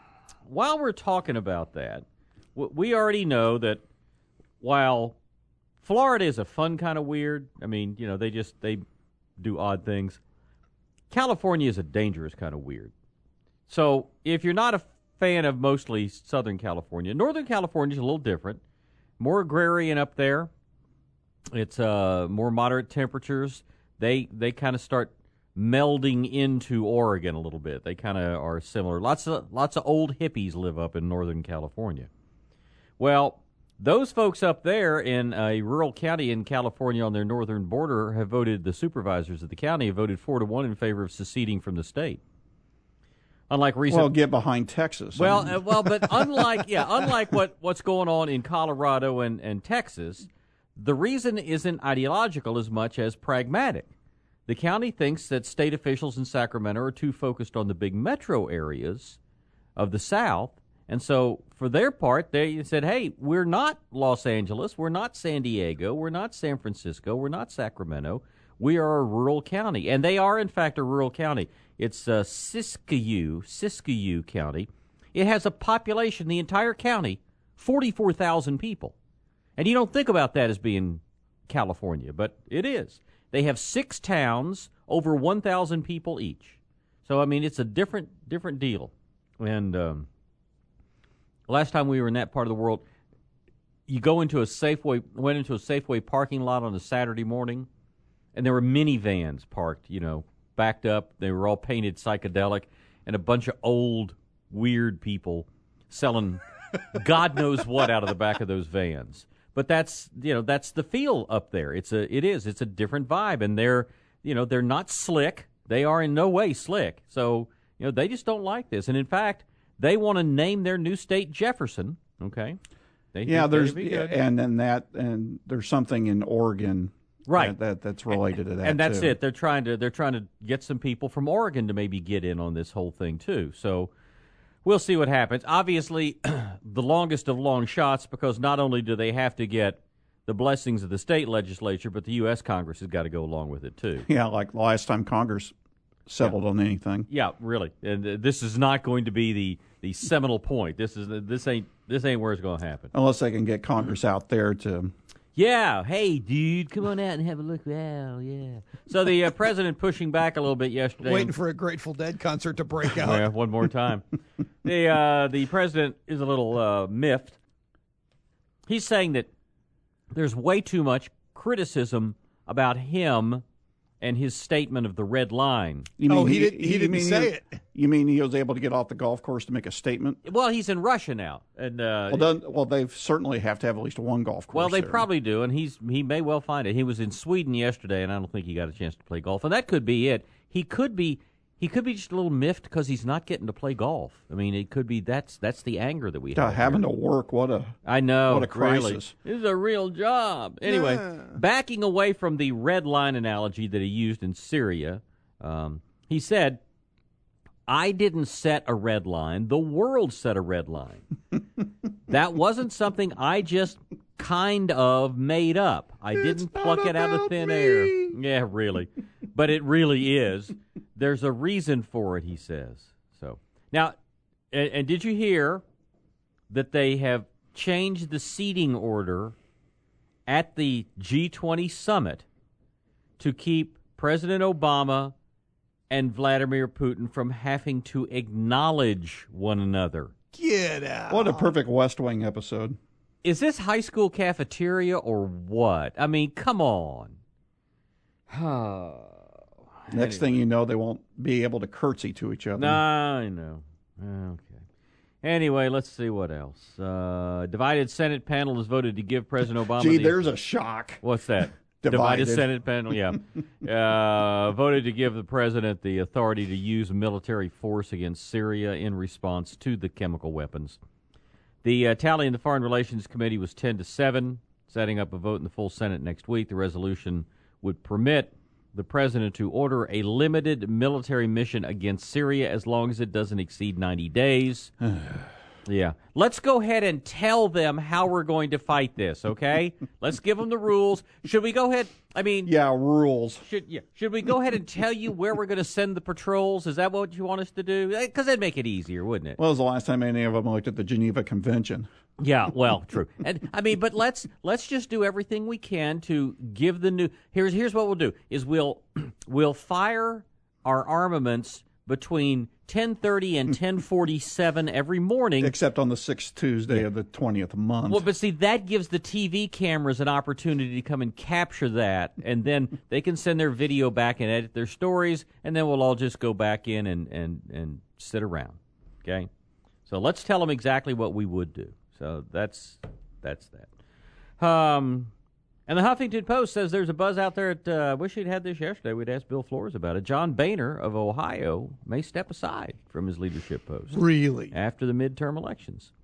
while we're talking about that, w- we already know that while Florida is a fun kind of weird, I mean, you know, they just they do odd things. California is a dangerous kind of weird. So if you're not a fan of mostly Southern California, Northern California is a little different. More agrarian up there. It's uh, more moderate temperatures. They they kind of start melding into Oregon a little bit. They kind of are similar. Lots of lots of old hippies live up in Northern California. Well, those folks up there in a rural county in California on their northern border have voted, the supervisors of the county have voted four to one in favor of seceding from the state. Unlike recent, well, get behind Texas. Well, I mean. uh, well, but unlike yeah, unlike what, what's going on in Colorado and, and Texas, The reason isn't ideological as much as pragmatic. The county thinks that state officials in Sacramento are too focused on the big metro areas of the South. And so, for their part, they said, hey, we're not Los Angeles, we're not San Diego, we're not San Francisco, we're not Sacramento. We are a rural county. And they are, in fact, a rural county. It's uh, Siskiyou, Siskiyou County. It has a population, the entire county, forty-four thousand people. And you don't think about that as being California, but it is. They have six towns, over one thousand people each. So, I mean, it's a different different deal. And um, last time we were in that part of the world, you go into a Safeway, went into a Safeway parking lot on a Saturday morning, and there were minivans parked, you know, backed up. They were all painted psychedelic, and a bunch of old, weird people selling God knows what out of the back of those vans. But that's, you know, that's the feel up there. It's a, it is. It's a different vibe, and they're, you know, they're not slick. They are in no way slick. So, you know, they just don't like this. And in fact, they want to name their new state Jefferson. Okay. They yeah, there's and then that and there's something in Oregon, right? That, that that's related to that, and that's too. it. They're trying to they're trying to get some people from Oregon to maybe get in on this whole thing too. So. We'll see what happens. Obviously, the longest of long shots, because not only do they have to get the blessings of the state legislature, but the U S Congress has got to go along with it, too. Yeah, like the last time Congress settled yeah. on anything. Yeah, really. And uh, this is not going to be the, the seminal point. This is this ain't this ain't where it's going to happen. Unless they can get Congress out there to... Yeah, hey, dude, come on out and have a look. Wow, yeah. So the uh, president pushing back a little bit yesterday. Waiting for a Grateful Dead concert to break out. Yeah, one more time. the uh, the president is a little uh, miffed. He's saying that there's way too much criticism about him and his statement of the red line. You mean oh, he, he didn't, he didn't say he, it. You mean he was able to get off the golf course to make a statement? Well, he's in Russia now. and uh, Well, doesn't, well they certainly have to have at least one golf course Well, they there. probably do, and he's he may well find it. He was in Sweden yesterday, and I don't think he got a chance to play golf. And that could be it. He could be he could be just a little miffed because he's not getting to play golf. I mean, it could be that's that's the anger that we yeah, have. Having here. to work, what a I know, what a crisis. Really. This is a real job. Anyway, Yeah. backing away from the red line analogy that he used in Syria, um, he said, I didn't set a red line. The world set a red line. That wasn't something I just kind of made up. I It's didn't pluck not it out of about thin me. air. Yeah, really. But it really is. There's a reason for it, he says. So now, and, and did you hear that they have changed the seating order at the G twenty summit to keep President Obama and Vladimir Putin from having to acknowledge one another? Get out. What a perfect West Wing episode. Is this high school cafeteria or what? I mean, come on. Next Anyway. thing you know, they won't be able to curtsy to each other. I know. Okay. Anyway, let's see what else. Uh, divided Senate panel has voted to give President Obama. Gee, the, there's a shock. What's that? Divided. Senate panel, yeah. uh, voted to give the president the authority to use military force against Syria in response to the chemical weapons. The uh, tally in the Foreign Relations Committee was ten to seven, setting up a vote in the full Senate next week. The resolution would permit the president to order a limited military mission against Syria as long as it doesn't exceed ninety days. Yeah. Let's go ahead and tell them how we're going to fight this, okay? Let's give them the rules. Should we go ahead? I mean... Yeah, rules. Should yeah, should we go ahead and tell you where we're going to send the patrols? Is that what you want us to do? Because that'd make it easier, wouldn't it? When was the last time any of them looked at the Geneva Convention? Yeah, well, true. And I mean, but let's let's just do everything we can to give the new... Here's here's what we'll do, is we'll we'll fire our armaments between ten thirty and ten forty-seven every morning. Except on the sixth Tuesday of the twentieth month. Well, but see, that gives the T V cameras an opportunity to come and capture that, and then they can send their video back and edit their stories, and then we'll all just go back in and, and, and sit around, okay? So let's tell them exactly what we would do. So that's that's that. Um... And the Huffington Post says there's a buzz out there. At, uh, I wish he'd had this yesterday. We'd asked Bill Flores about it. John Boehner of Ohio may step aside from his leadership post. Really? After the midterm elections.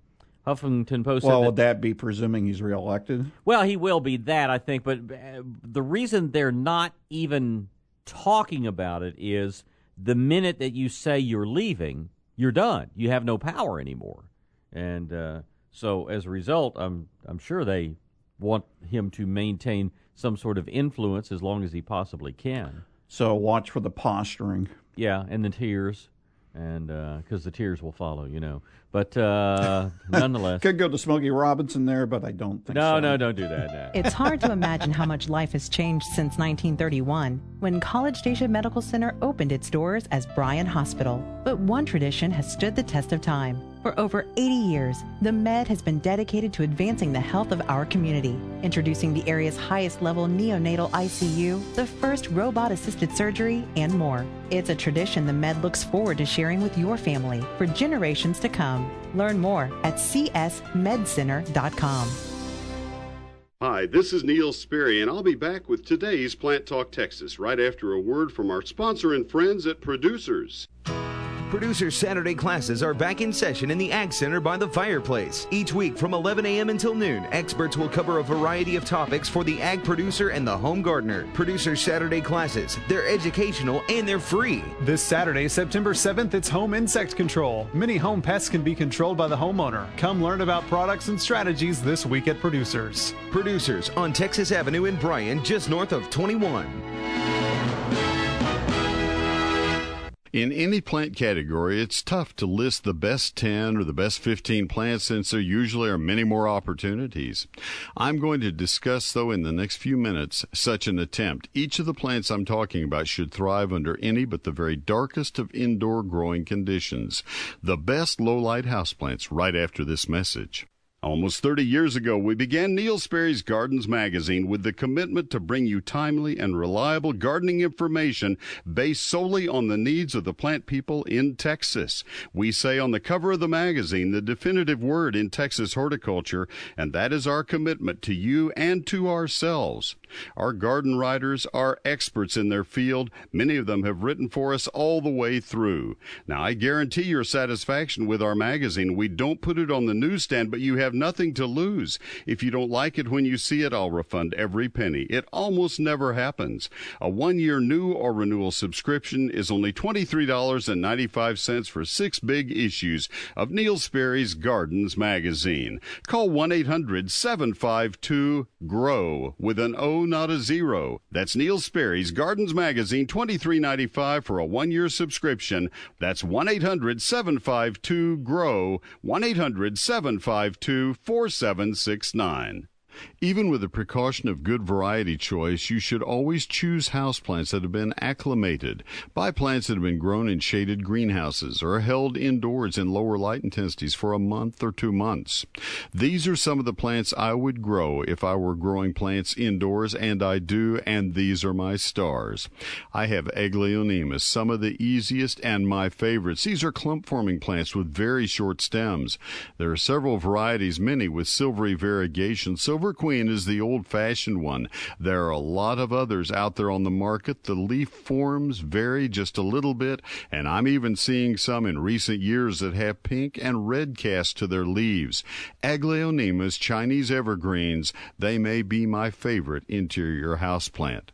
Huffington Post Well, said would that be presuming he's reelected? Well, he will be that, I think. But uh, the reason they're not even talking about it is the minute that you say you're leaving, you're done. You have no power anymore. And uh, so as a result, I'm I'm sure they want him to maintain some sort of influence as long as he possibly can. So watch for the posturing. Yeah, and the tears. And because uh, the tears will follow, you know. But uh, nonetheless. Could go to Smokey Robinson there, but I don't think no, so. No, no, don't do that. No. It's hard to imagine how much life has changed since nineteen thirty-one, when College Station Medical Center opened its doors as Bryan Hospital. But one tradition has stood the test of time. For over eighty years, the Med has been dedicated to advancing the health of our community, introducing the area's highest level neonatal I C U, the first robot-assisted surgery, and more. It's a tradition the Med looks forward to sharing with your family for generations to come. Learn more at c s med center dot com. Hi, this is Neil Sperry, and I'll be back with today's Plant Talk Texas right after a word from our sponsor and friends at Producers. Producers Saturday classes are back in session in the Ag Center by the fireplace. Each week from eleven a.m. until noon, experts will cover a variety of topics for the ag producer and the home gardener. Producers Saturday classes, they're educational and they're free. This Saturday, September seventh, it's Home Insect Control. Many home pests can be controlled by the homeowner. Come learn about products and strategies this week at Producers. Producers on Texas Avenue in Bryan, just north of twenty-one. In any plant category, it's tough to list the best ten or the best fifteen plants since there usually are many more opportunities. I'm going to discuss, though, in the next few minutes, such an attempt. Each of the plants I'm talking about should thrive under any but the very darkest of indoor growing conditions. The best low-light houseplants right after this message. Almost thirty years ago, we began Neil Sperry's Gardens magazine with the commitment to bring you timely and reliable gardening information based solely on the needs of the plant people in Texas. We say on the cover of the magazine the definitive word in Texas horticulture, and that is our commitment to you and to ourselves. Our garden writers are experts in their field. Many of them have written for us all the way through. Now, I guarantee your satisfaction with our magazine. We don't put it on the newsstand, but you have nothing to lose. If you don't like it when you see it, I'll refund every penny. It almost never happens. A one-year new or renewal subscription is only twenty-three dollars and ninety-five cents for six big issues of Neil Sperry's Gardens magazine. Call one eight hundred seven five two GROW with an O, not a zero. That's Neil Sperry's Gardens magazine, twenty-three ninety-five for a one-year subscription. That's one eight hundred seven five two GROW, one eight hundred seven five two four seven six nine. Even with the precaution of good variety choice, you should always choose houseplants that have been acclimated. Buy plants that have been grown in shaded greenhouses or held indoors in lower light intensities for a month or two months. These are some of the plants I would grow if I were growing plants indoors, and I do, and these are my stars. I have Aglaonemus, some of the easiest and my favorites. These are clump-forming plants with very short stems. There are several varieties, many with silvery variegation. Silver Queen is the old-fashioned one. There are a lot of others out there on the market. The leaf forms vary just a little bit, and I'm even seeing some in recent years that have pink and red cast to their leaves. Aglaonemus Chinese evergreens, they may be my favorite interior houseplant.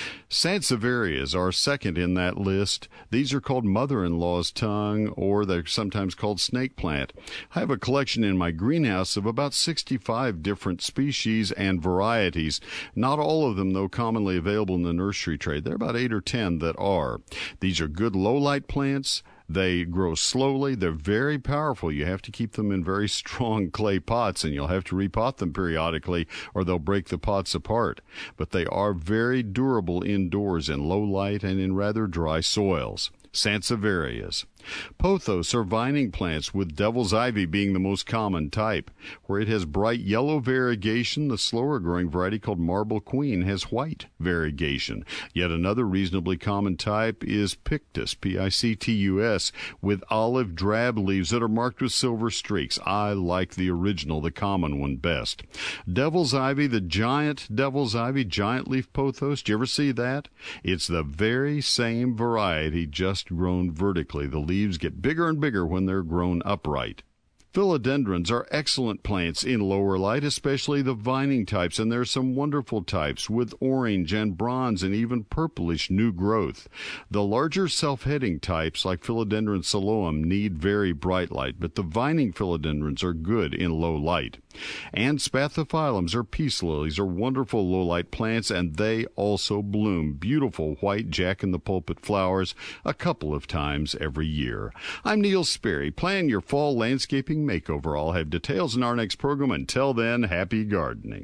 Sansevierias are second in that list. These are called mother-in-law's tongue, or they're sometimes called snake plant. I have a collection in my greenhouse of about sixty-five different species and varieties. Not all of them, though, commonly available in the nursery trade. There are about eight or ten that are. These are good low-light plants. They grow slowly. They're very powerful. You have to keep them in very strong clay pots, and you'll have to repot them periodically, or they'll break the pots apart. But they are very durable indoors in low light and in rather dry soils. Sansevierias. Pothos are vining plants, with devil's ivy being the most common type. Where it has bright yellow variegation, the slower-growing variety called Marble Queen has white variegation. Yet another reasonably common type is Pictus, P I C T U S, with olive drab leaves that are marked with silver streaks. I like the original, the common one, best. Devil's ivy, the giant devil's ivy, giant leaf pothos, do you ever see that? It's the very same variety, just grown vertically. The leaves get bigger and bigger when they're grown upright. Philodendrons are excellent plants in lower light, especially the vining types, and there are some wonderful types with orange and bronze and even purplish new growth. The larger self-heading types, like Philodendron psiloum, need very bright light, but the vining philodendrons are good in low light. And spathiphyllums or peace lilies are wonderful low-light plants, and they also bloom beautiful white jack-in-the-pulpit flowers a couple of times every year. I'm Neil Sperry. Plan your fall landscaping makeover. I'll have details in our next program. Until then, happy gardening.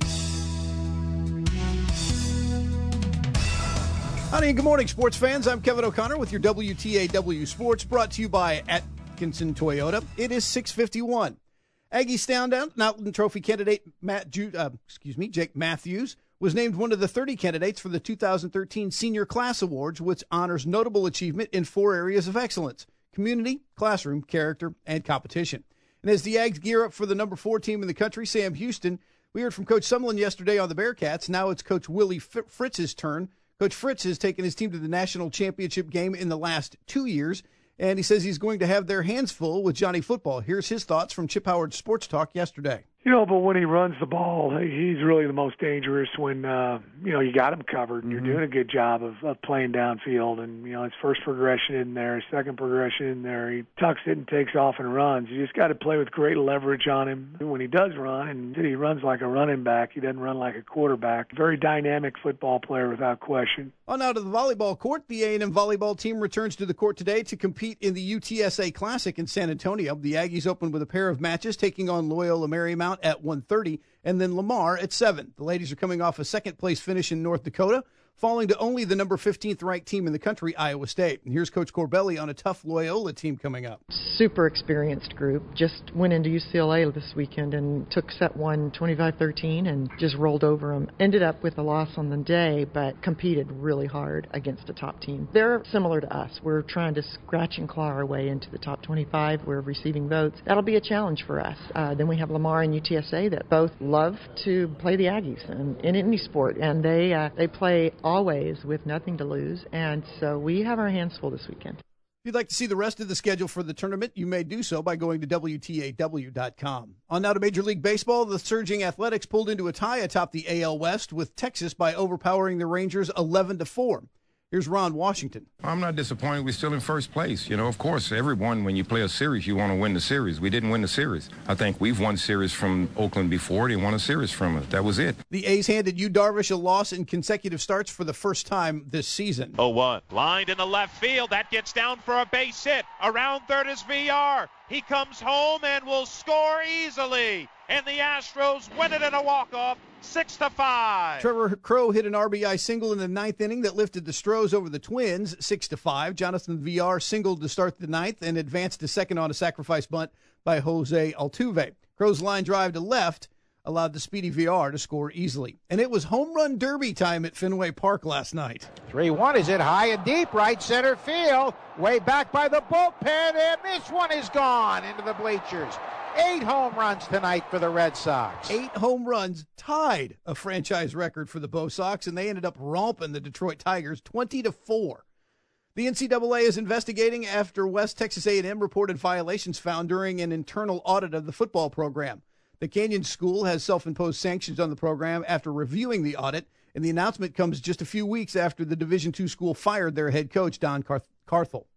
Howdy and good morning, sports fans. I'm Kevin O'Connor with your W T A W Sports, brought to you by Atkinson Toyota. It is six fifty-one. Aggie standout, Outland Trophy candidate Matt, Ju- uh, excuse me, Jake Matthews was named one of the thirty candidates for the two thousand thirteen Senior Class Awards, which honors notable achievement in four areas of excellence: community, classroom, character, and competition. And as the Ags gear up for the number four team in the country, Sam Houston, we heard from Coach Summerlin yesterday on the Bearcats. Now it's Coach Willie Fritz's turn. Coach Fritz has taken his team to the national championship game in the last two years, and he says he's going to have their hands full with Johnny Football. Here's his thoughts from Chip Howard Sports Talk yesterday. You know, but when he runs the ball, he's really the most dangerous when, uh, you know, you got him covered and Mm-hmm. you're doing a good job of, of playing downfield. And, you know, his first progression in there, his second progression in there, he tucks it and takes off and runs. You just got to play with great leverage on him when he does run. And he runs like a running back. He doesn't run like a quarterback. Very dynamic football player without question. On now to the volleyball court. The A and M volleyball team returns to the court today to compete in the U T S A Classic in San Antonio. The Aggies open with a pair of matches, taking on Loyola Marymount at one thirty and then Lamar at seven. The ladies are coming off a second-place finish in North Dakota, falling to only the number fifteenth ranked team in the country, Iowa State. And here's Coach Corbelli on a tough Loyola team coming up. Super experienced group. Just went into U C L A this weekend and took set one twenty-five thirteen and just rolled over them. Ended up with a loss on the day, but competed really hard against a top team. They're similar to us. We're trying to scratch and claw our way into the top twenty-five. We're receiving votes. That'll be a challenge for us. Uh, then we have Lamar and U T S A that both love to play the Aggies in, in any sport, and they uh, they play always with nothing to lose, and so we have our hands full this weekend. If you'd like to see the rest of the schedule for the tournament, you may do so by going to W T A W dot com. On now to Major League Baseball. The surging Athletics pulled into a tie atop the A L West with Texas by overpowering the Rangers eleven to four. Here's Ron Washington. I'm not disappointed. We're still in first place. You know, of course, everyone, when you play a series, you want to win the series. We didn't win the series. I think we've won series from Oakland before. They won a series from us. That was it. The A's handed Yu Darvish a loss in consecutive starts for the first time this season. oh one. Lined in the left field. That gets down for a base hit. Around third is V R. He comes home and will score easily. And the Astros win it in a walk-off, six to five. Trevor Crowe hit an R B I single in the ninth inning that lifted the Stros over the Twins, six to five. Jonathan V R singled to start the ninth and advanced to second on a sacrifice bunt by Jose Altuve. Crowe's line drive to left allowed the speedy V R to score easily. And it was home run derby time at Fenway Park last night. three one is it high and deep, right center field, way back by the bullpen, and this one is gone into the bleachers. Eight home runs tonight for the Red Sox. Eight home runs tied a franchise record for the Bo Sox, and they ended up romping the Detroit Tigers twenty to four. The N C double A is investigating after West Texas A and M reported violations found during an internal audit of the football program. The Canyon School has self-imposed sanctions on the program after reviewing the audit, and the announcement comes just a few weeks after the Division two school fired their head coach, Don Carthel.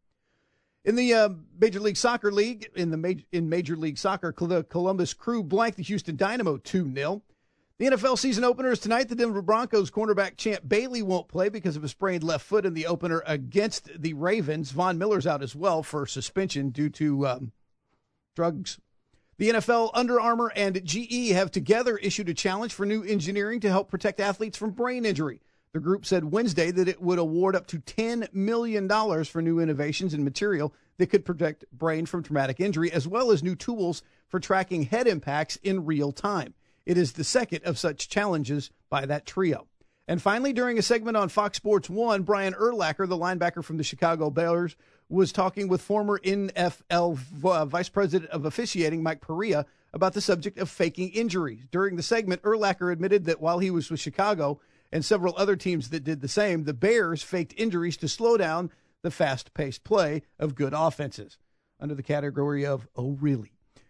In the uh, Major League Soccer League, in the major, in Major League Soccer, the Columbus Crew blanked the Houston Dynamo two nil. The N F L season opener is tonight. The Denver Broncos cornerback Champ Bailey won't play because of a sprained left foot in the opener against the Ravens. Von Miller's out as well for suspension due to um, drugs. The N F L, Under Armour, and G E have together issued a challenge for new engineering to help protect athletes from brain injury. The group said Wednesday that it would award up to ten million dollars for new innovations in material that could protect brain from traumatic injury, as well as new tools for tracking head impacts in real time. It is the second of such challenges by that trio. And finally, during a segment on Fox Sports one, Brian Urlacher, the linebacker from the Chicago Bears, was talking with former N F L uh, Vice President of Officiating Mike Perea about the subject of faking injuries. During the segment, Urlacher admitted that while he was with Chicago and several other teams that did the same, the Bears faked injuries to slow down the fast-paced play of good offenses, under the category of, oh, really?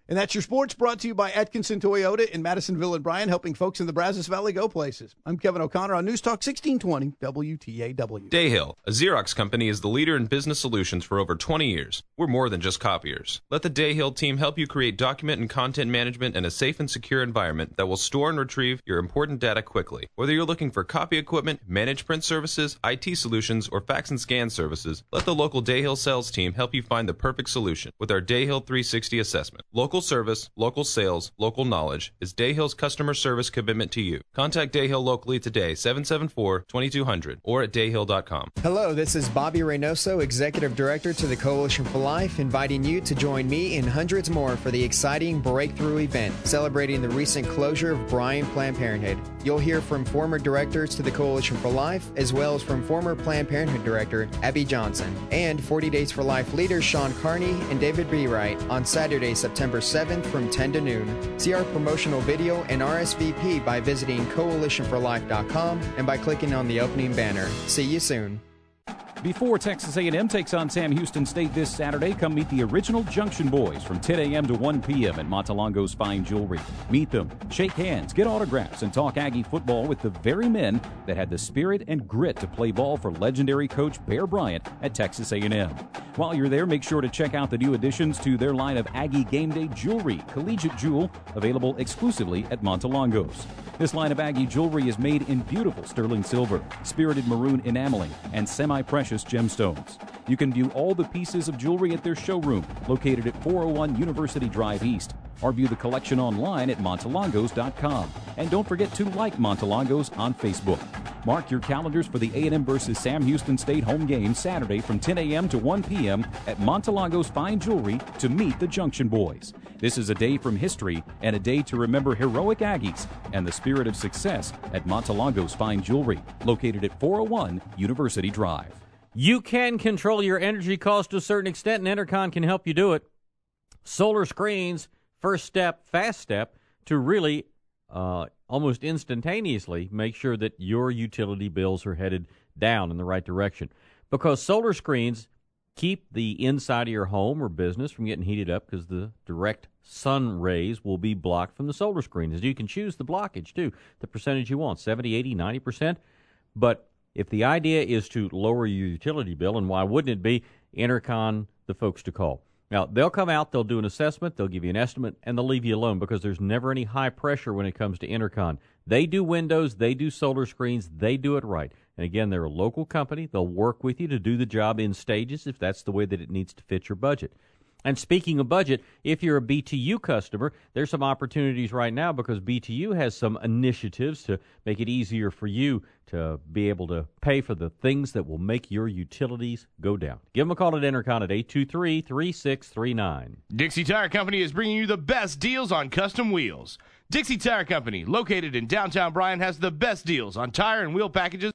And that's your sports, brought to you by Atkinson Toyota in Madisonville and Bryan, helping folks in the Brazos Valley go places. I'm Kevin O'Connor on News Talk sixteen twenty W T A W. Dayhill, a Xerox company, is the leader in business solutions for over twenty years. We're more than just copiers. Let the Dayhill team help you create document and content management in a safe and secure environment that will store and retrieve your important data quickly. Whether you're looking for copy equipment, managed print services, I T solutions, or fax and scan services, let the local Dayhill sales team help you find the perfect solution with our Dayhill three sixty assessment. Local service, local sales, local knowledge is Dayhill's customer service commitment to you. Contact Dayhill locally today, seven seven four, two two zero zero, or at dayhill dot com. Hello, this is Bobby Reynoso, Executive Director to the Coalition for Life, inviting you to join me and hundreds more for the exciting Breakthrough event, celebrating the recent closure of Bryan Planned Parenthood. You'll hear from former directors to the Coalition for Life, as well as from former Planned Parenthood Director Abby Johnson, and forty Days for Life leaders Sean Carney and David B. Wright on Saturday, September seventh from ten to noon. See our promotional video and R S V P by visiting coalition for life dot com and by clicking on the opening banner. See you soon. Before Texas A and M takes on Sam Houston State this Saturday, come meet the original Junction Boys from ten a.m. to one p.m. at Montelongo's Fine Jewelry. Meet them, shake hands, get autographs, and talk Aggie football with the very men that had the spirit and grit to play ball for legendary coach Bear Bryant at Texas A and M. While you're there, make sure to check out the new additions to their line of Aggie Game Day jewelry, Collegiate Jewel, available exclusively at Montelongo's. This line of Aggie jewelry is made in beautiful sterling silver, spirited maroon enameling, and semi-precious gemstones. You can view all the pieces of jewelry at their showroom, located at four oh one University Drive East, or view the collection online at montelongos dot com. And don't forget to like Montelongos on Facebook. Mark your calendars for the A and M versus Sam Houston State home game Saturday from ten a.m. to one p.m. at Montelongo's Fine Jewelry to meet the Junction Boys. This is a day from history and a day to remember heroic Aggies and the spirit of success at Montelongo's Fine Jewelry, located at four oh one University Drive. You can control your energy cost to a certain extent, and Entercon can help you do it. Solar Screens, first step, fast step, to really uh, almost instantaneously make sure that your utility bills are headed down in the right direction. Because Solar Screens keep the inside of your home or business from getting heated up because the direct sun rays will be blocked from the solar screens. You can choose the blockage, too, the percentage you want, seventy, eighty, ninety percent. But if the idea is to lower your utility bill, and why wouldn't it be, Entercon, the folks to call. Now, they'll come out, they'll do an assessment, they'll give you an estimate, and they'll leave you alone because there's never any high pressure when it comes to Entercon. They do windows, they do solar screens, they do it right. And again, they're a local company. They'll work with you to do the job in stages if that's the way that it needs to fit your budget. And speaking of budget, if you're a B T U customer, there's some opportunities right now because B T U has some initiatives to make it easier for you to be able to pay for the things that will make your utilities go down. Give them a call at Entercon at eight two three, three six three nine. Dixie Tire Company is bringing you the best deals on custom wheels. Dixie Tire Company, located in downtown Bryan, has the best deals on tire and wheel packages